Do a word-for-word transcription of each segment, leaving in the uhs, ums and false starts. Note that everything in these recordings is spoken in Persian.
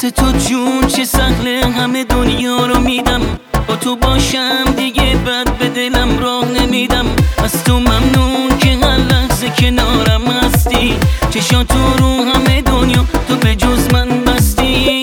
واسه تو جون چه سهله، همه دنیا رو میدم. با تو باشم دیگه بد به دلم راه نمیدم. از تو ممنون که هر لحظه کنارم هستی. چشاتو رو همه دنیا تو به جز من بستی.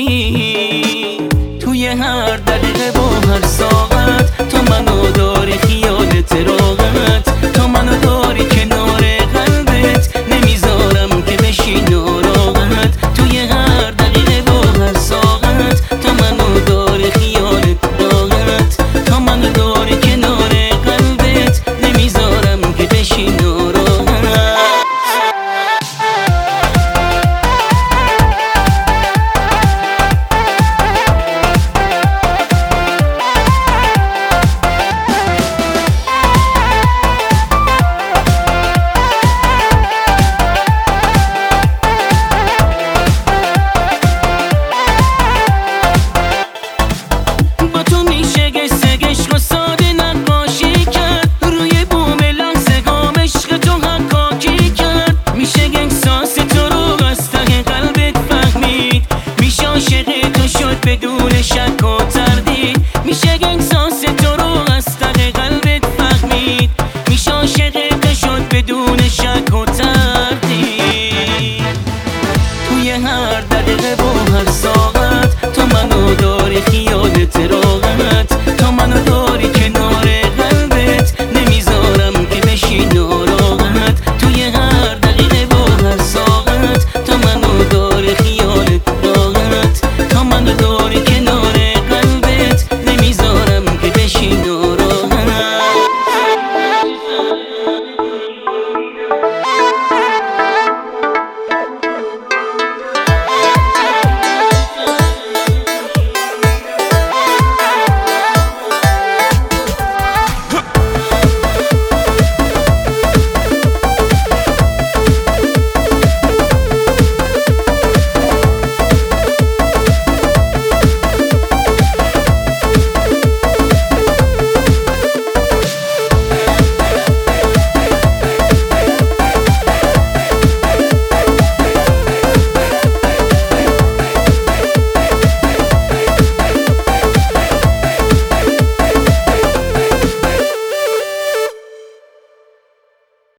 توی هر دقیقه با هر ساعت تو منو داری خیالت راحت. تو منو داری کنار قلبت، نمیذارم که بشی ناراحت. توی هر دقیقه با هر ساعت تو منو داری خیالت راحت. تو منو داری کنار قلبت، نمیذارم که بشی ناراحت. بدون شک و تردید میشه احساس تو رو از ته قلبت فهمید. میشه عاشق تو شد بدون شک و تردید. توی هر دقیقه با هر ساعت تو منو داری خیالت راحت. تو منو داری